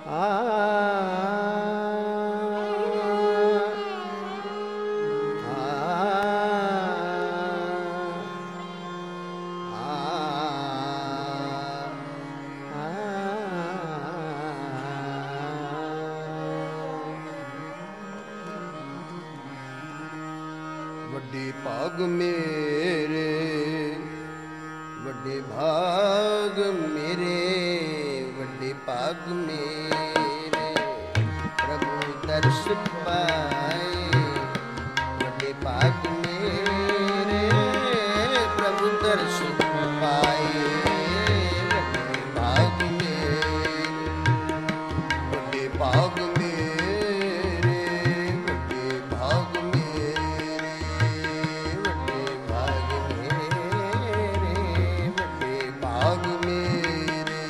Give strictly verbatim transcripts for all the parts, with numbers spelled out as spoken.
ਵੱਡੇ ਭਾਗ ਮੇਰੇ, ਵੱਡੇ ਭਾਗ ਮੇਰੇ, ਵੱਡੇ ਭਾਗ ਮੇਰੇ, ਪ੍ਰਭੂ ਦਰਸ ਪਾਏ। ਵੱਡੇ ਭਾਗ ਮੇਰੇ, ਪ੍ਰਭੂ ਦਰਸ ਪਾਏ। ਵੱਡੇ ਭਾਗ ਮੇਰੇ, ਵੱਡੇ ਭਾਗ ਮੇਰੇ, ਵੱਡੇ ਭਾਗ ਮੇਰੇ, ਵੱਡੇ ਭਾਗ ਮੇਰੇ, ਵੱਡੇ ਭਾਗ ਮੇਰੇ।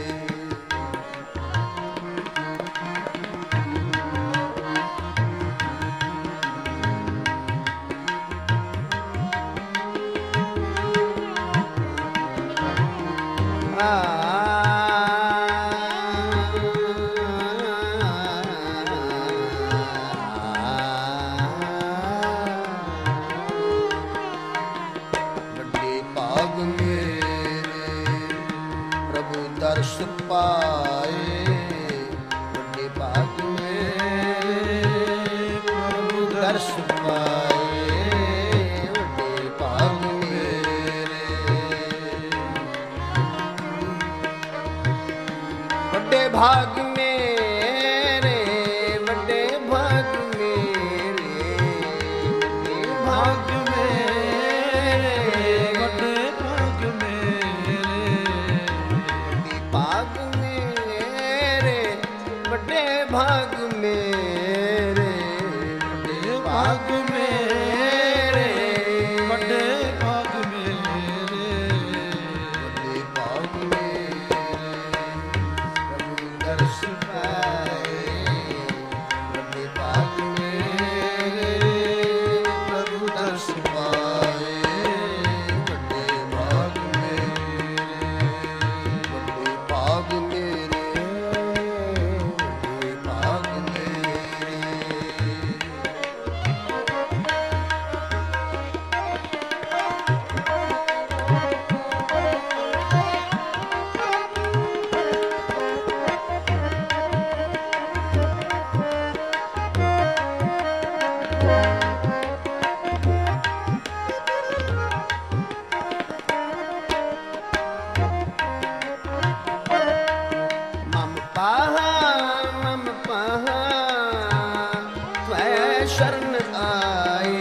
ਆ ਦਰਸ ਪਾਏ। ਵੱਡੇ ਭਾਗ ਮੇਰੇ, ਪ੍ਰਭੂ ਦਰਸ ਪਾਏ। ਵੱਡੇ ਭਾਗ ਮੇਰੇ, ਵੱਡੇ ਭਾਗ ਮੇਰੇ, ਵੱਡੇ ਭਾਗ ਮੇਰੇ, ਵੱਡੇ ਭਾਗ ਮੇਰੇ, ਵੱਡੇ ਭਾਗ ਮੇਰੇ, ਭਾਗ ਮੇਰੇ, ਵੱਡੇ ਭਾਗ ਮੇਰੇ, ਵੱਡੇ ਭਾਗ ਮੇਰੇ, ਵੱਡੇ ਭਾਗ ਮੇਰੇ, ਵੱਡੇ ਭਾਗ ਮੇਰੇ, ਪ੍ਰਭੂ ਦਰਸ ਪਾਏ। ਵੱਡੇ ਭਾਗ ਮੇਰੇ, ਪ੍ਰਭੂ ਦਰਸ ਪਾਏ। ਵੱਡੇ ਭਾਗ ਮੇਰੇ, ਵੱਡੇ ਭਾਗ ਮੇਰੇ, ਵੱਡੇ ਭਾਗ ਮੇਰੇ। ਮਮ ਪਾਹਾ ਮਮ ਪਾਹਾ ਤਵੈ ਸ਼ਰਨ ਆਏ।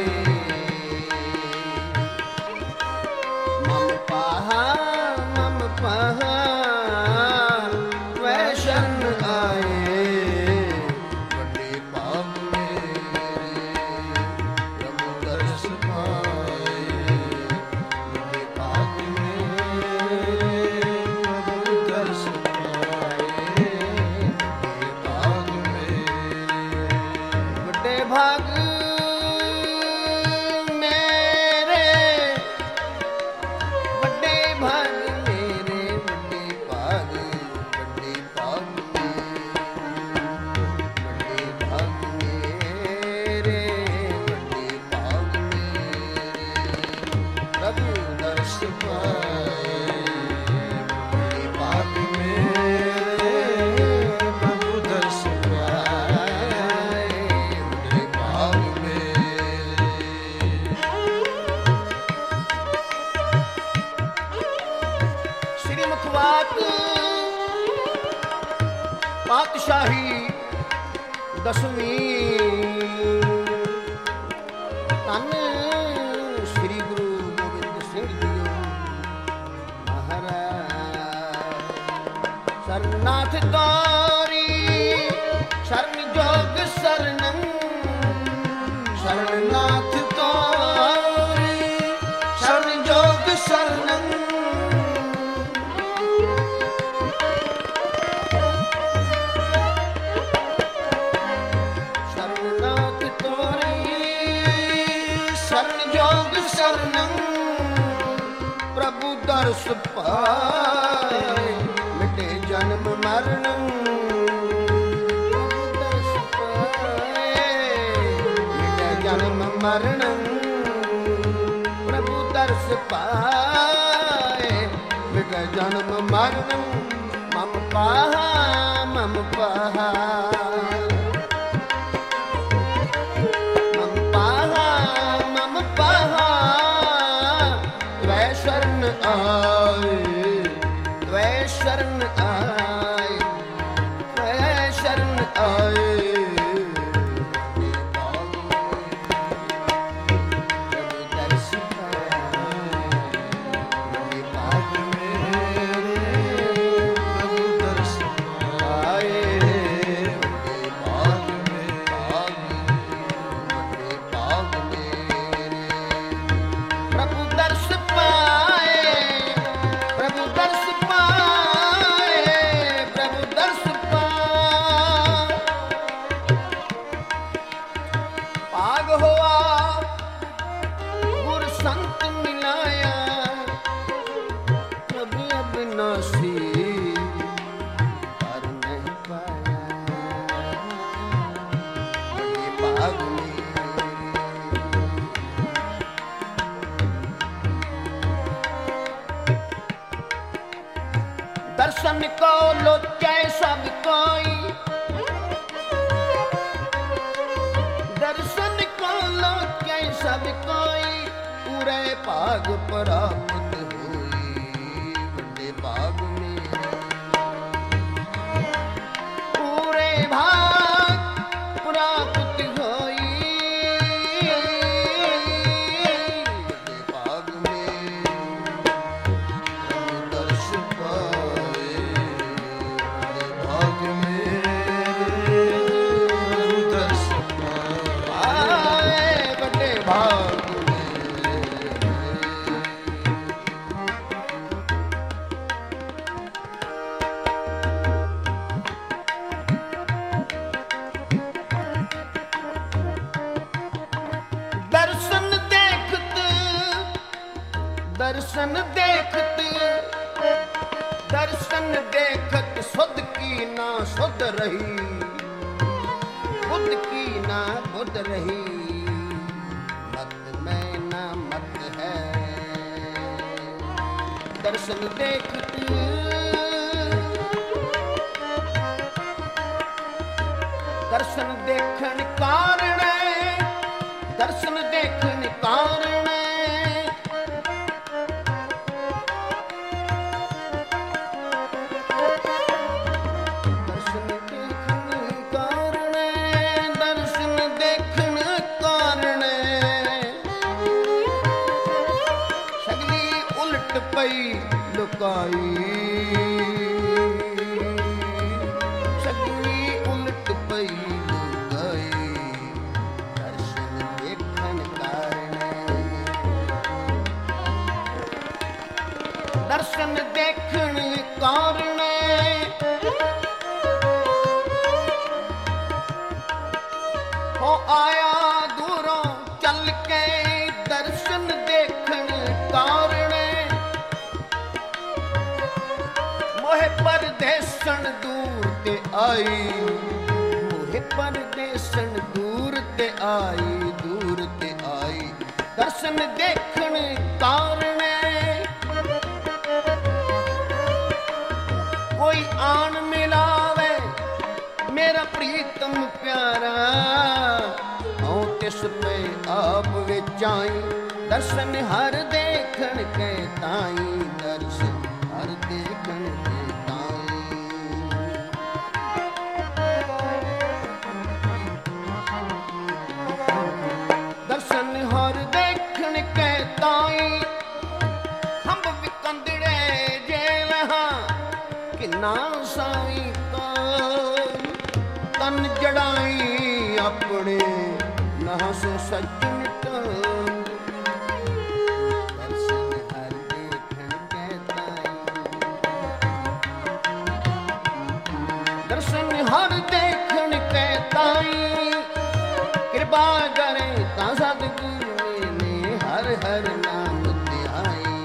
ਮਮ ਪਾਹਾ ਮਮ ਪਾਹਾ ਤਵੈ ਸ਼ਰਨ ਆਏ। ਵੱਡੇ ਭਾਗ ਮੇਰੇ, ਪ੍ਰਭੂ ਦਰਸ ਪਾਏ। ਵੱਡੇ ਭਾਗ ਮੇਰੇ, ਪ੍ਰਭੂ ਦਰਸ ਪਾਏ। ਵੱਡੇ ਭਾਗ ਮੇਰੇ, ਵੱਡੇ ਭਾਗ ਮੇਰੇ, ਵੱਡੇ ਭਾਗ ਮੇਰੇ, ਵੱਡੇ ਭਾਗ, ਵੱਡੇ ਭਾਗ ਮੇਰੇ, ਵੱਡੇ ਭਾਗ ਮੇਰੇ, ਵੱਡੇ ਭਾਗ ਮੇਰੇ, ਪ੍ਰਭੂ ਦਰਸ ਪਾਏ। ਵੱਡੇ ਭਾਗ ਮੇਰੇ, ਪ੍ਰਭੂ ਦਰਸ ਪਾਏ। ਵੱਡੇ ਭਾਗ ਮੇਰੇ, ਸ੍ਰੀ ਮੁਖਵਾਕ ਪਾਤਸ਼ਾਹੀ ਦਸਵੀਂ। ਧੰਨ ਸ੍ਰੀ ਗੁਰੂ ਗੋਬਿੰਦ ਸਿੰਘ ਜੀ ਮਹਾਰਾਜ। ਸਰਨਾਥ ਤਾਰੀ ਸ਼ਰਨ ਜੋਗ ਸਰਨੰ। ਸਰਨਾਥ ਤਾਰੀ ਸ਼ਰਨ ਜੋਗ ਸਰਨੰ। ਸਰਨਾਥ ਤਾਰੀ ਸ਼ਰਨ ਜੋਗ ਸਰਨੰ। ਪ੍ਰਭੂ ਦਰਸ ਪਾਏ। ਮਿਟੇ ਜਨਮ ਮਰਨ। ਮਰਨੰ ਪ੍ਰਭੂ ਦਰਸ ਪਾਏ ਮਿਟੈ ਜਨਮ ਮਰਨੰ ਮਮ ਪਾਹਾ ਮਮ ਪਾਹਾ ਮਮ ਪਾਹਾ ਮਮ ਪਾਹਾ ਤਵੈ ਸ਼ਰਨ ਆਏ ਤਵੈ ਸ਼ਰਨ ਆਏ ਤਵੈ ਸ਼ਰਨ ਆਏ संत मिलाया कभी अविनाशी पर नहीं पाया बड़े भाग में दर्शन को लोचे सब कोई दर्शन को लोचे सब कोई पूरे भाग प्राप्त होई बड़े भाग में पूरे भाग प्राप्त होई बड़े भाग में दर्श पाए बड़े भाग में दर्श पाए बड़े भाग दर्शन देखत दर्शन देखत सुध की ना सुध रही बुद्ध की ना बुद्ध रही मत में ना मत है दर्शन देखत दर्शन देखन कारण दर्शन देखन कारण पई लुकाई सगली उलट पई लुकाई दर्शन देखन कारण दर्शन देखन कारण हो आया दूरों चल के दर्शन देखन कारण मोहे परदेसन दूर ते आई मोहे परदेसन दूर ते आई दूर ते आई दर्शन देखन कारण कोई आन मिलावे मेरा प्रीतम प्यारा हूँ तिस पे आप विच आई दर्शन हर देखन के ताई दर्शन हर देखन दर्शन हर देखन के ताई खंभ विकंदड़े जेल हाँ किन्ना साई तो तन जड़ाई अपने नहा सो सज्जन तो दर्शन हर देखन के ताई दर्शन हर देखन के ताई कृपा करे ता सतगुरु ने हर हर नाम ध्याई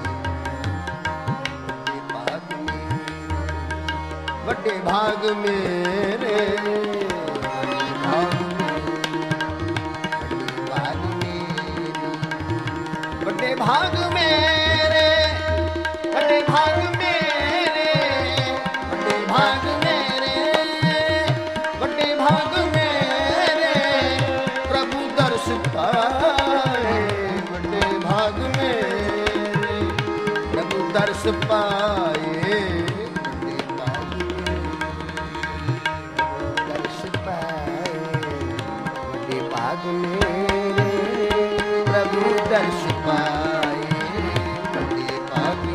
बड़े भाग मेरे बड़े भाग मेरे बड़े भाग मेरे भाग मेरे, बड़े भाग मेरे, बड़े भाग मेरे, बड़े भाग मेरे, प्रभु दर्श पाए, बड़े भाग मेरे, प्रभु दर्श पाए, बड़े भाग मेरे, दर्श पाए, बड़े भाग मेरे, प्रभु दर्श पाए, बड़े भाग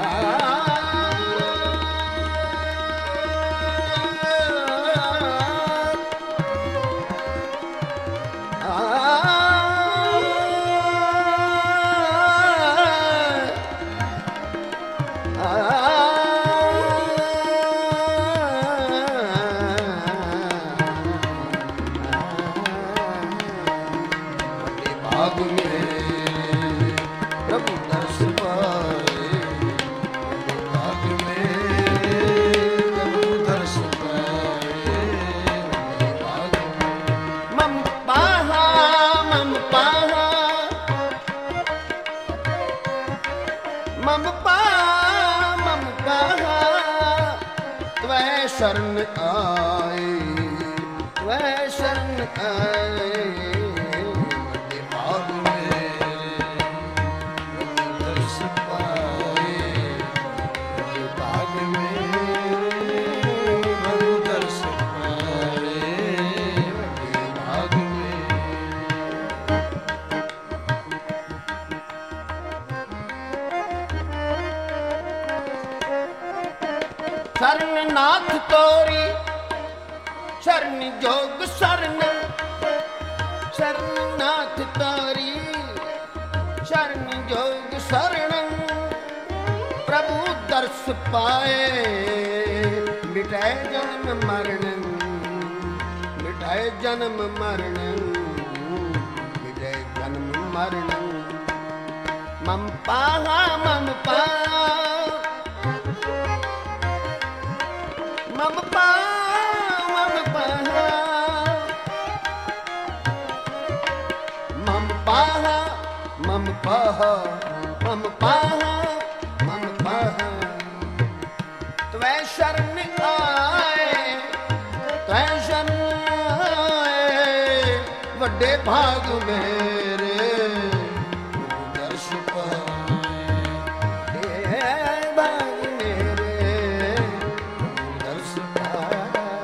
भाग मेरे, प्रभु दर्श पाए, भाग मेरे, प्रभु दर्श पाए, भाग मम पाहा, मम पाहा, मम पा, मम पाहा, त्वै शरण आए, त्वै शरण आए, शरण नाथ तोरी, शरण जोग शरण, शरण नाथ तोरी, शरण जोग शरण, प्रभु दर्श पाए, मिटाए जन्म मरण, मिटाए जन्म मरण, मिटाए जन्म मरण, मम पाहा, मम पाहा, मम पा, मम पाहा, मम पाहा, मम पाहा, मम पाहा, मम पाहा, त्वै शरण आए, त्वै शरण आए, वड्डे भाग मेरे, दर्श पाए, भाग मेरे, दर्श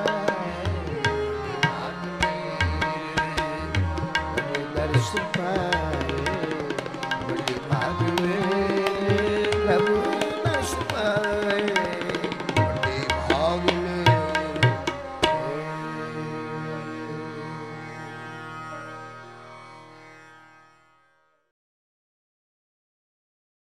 पाए, दर्श पाए।